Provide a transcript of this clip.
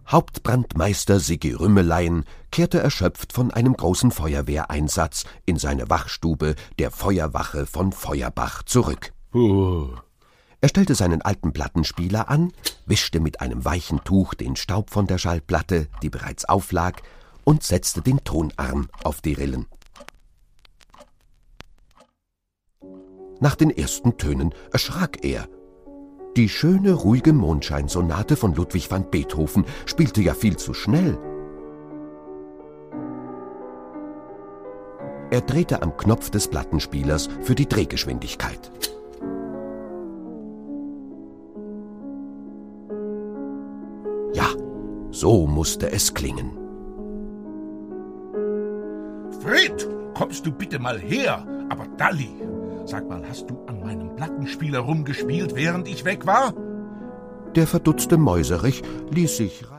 Hauptbrandmeister Siggi Rümmelein kehrte erschöpft von einem großen Feuerwehreinsatz in seine Wachstube der Feuerwache von Feuerbach zurück. Er stellte seinen alten Plattenspieler an, wischte mit einem weichen Tuch den Staub von der Schallplatte, die bereits auflag, und setzte den Tonarm auf die Rillen. Nach den ersten Tönen erschrak er. Die schöne, ruhige Mondscheinsonate von Ludwig van Beethoven spielte ja viel zu schnell. Er drehte am Knopf des Plattenspielers für die Drehgeschwindigkeit. Ja, so musste es klingen. Fred, kommst du bitte mal her? Aber Dalli, sag mal, hast du an meinem Plattenspieler rumgespielt, während ich weg war? Der verdutzte Mäuserich ließ sich